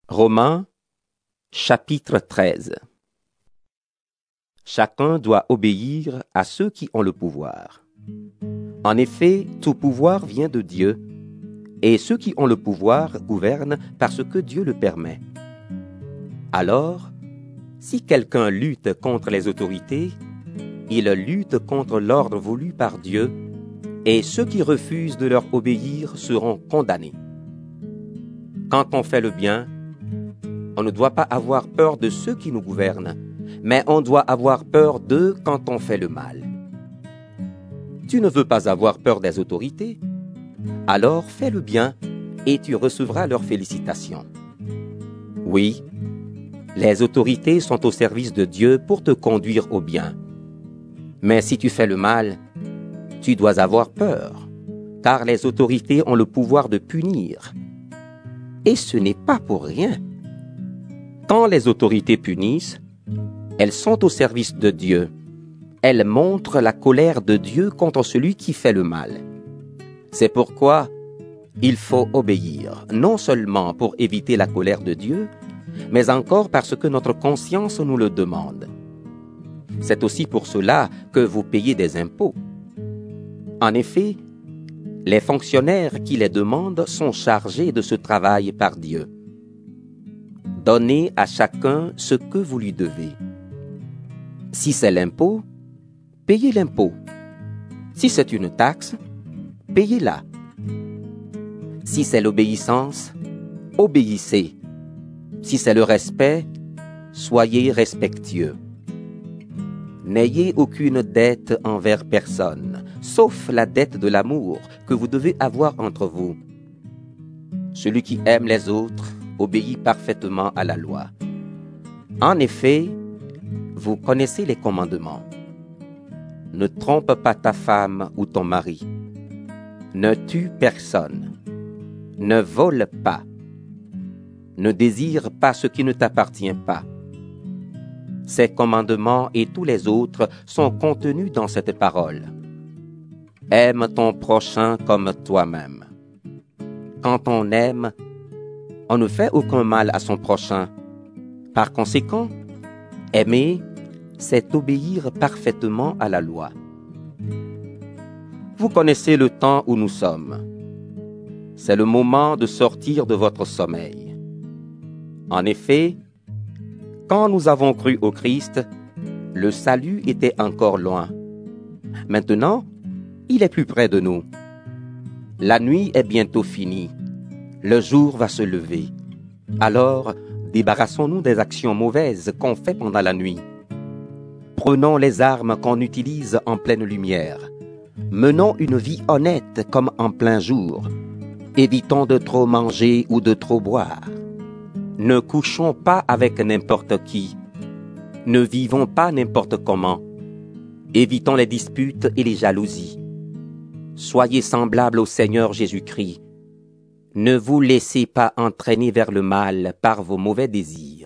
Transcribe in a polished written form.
Romains, chapitre 13. Chacun doit obéir à ceux qui ont le pouvoir. En effet, tout pouvoir vient de Dieu, et ceux qui ont le pouvoir gouvernent parce que Dieu le permet. Alors, si quelqu'un lutte contre les autorités, il lutte contre l'ordre voulu par Dieu, et ceux qui refusent de leur obéir seront condamnés. Quand on fait le bien, on ne doit pas avoir peur de ceux qui nous gouvernent, mais on doit avoir peur d'eux quand on fait le mal. Tu ne veux pas avoir peur des autorités? Alors fais le bien et tu recevras leurs félicitations. Oui, les autorités sont au service de Dieu pour te conduire au bien. Mais si tu fais le mal, tu dois avoir peur, car les autorités ont le pouvoir de punir. Et ce n'est pas pour rien. Quand les autorités punissent, elles sont au service de Dieu. Elles montrent la colère de Dieu contre celui qui fait le mal. C'est pourquoi il faut obéir, non seulement pour éviter la colère de Dieu, mais encore parce que notre conscience nous le demande. C'est aussi pour cela que vous payez des impôts. En effet, les fonctionnaires qui les demandent sont chargés de ce travail par Dieu. Donnez à chacun ce que vous lui devez. Si c'est l'impôt, payez l'impôt. Si c'est une taxe, payez-la. Si c'est l'obéissance, obéissez. Si c'est le respect, soyez respectueux. N'ayez aucune dette envers personne, sauf la dette de l'amour que vous devez avoir entre vous. Celui qui aime les autres obéit parfaitement à la loi. En effet, vous connaissez les commandements. Ne trompe pas ta femme ou ton mari. Ne tue personne. Ne vole pas. Ne désire pas ce qui ne t'appartient pas. Ces commandements et tous les autres sont contenus dans cette parole. Aime ton prochain comme toi-même. Quand on aime, on ne fait aucun mal à son prochain. Par conséquent, aimer, c'est obéir parfaitement à la loi. Vous connaissez le temps où nous sommes. C'est le moment de sortir de votre sommeil. En effet, quand nous avons cru au Christ, le salut était encore loin. Maintenant, il est plus près de nous. La nuit est bientôt finie. Le jour va se lever. Alors, débarrassons-nous des actions mauvaises qu'on fait pendant la nuit. Prenons les armes qu'on utilise en pleine lumière. Menons une vie honnête comme en plein jour. Évitons de trop manger ou de trop boire. Ne couchons pas avec n'importe qui. Ne vivons pas n'importe comment. Évitons les disputes et les jalousies. Soyez semblables au Seigneur Jésus-Christ. Ne vous laissez pas entraîner vers le mal par vos mauvais désirs.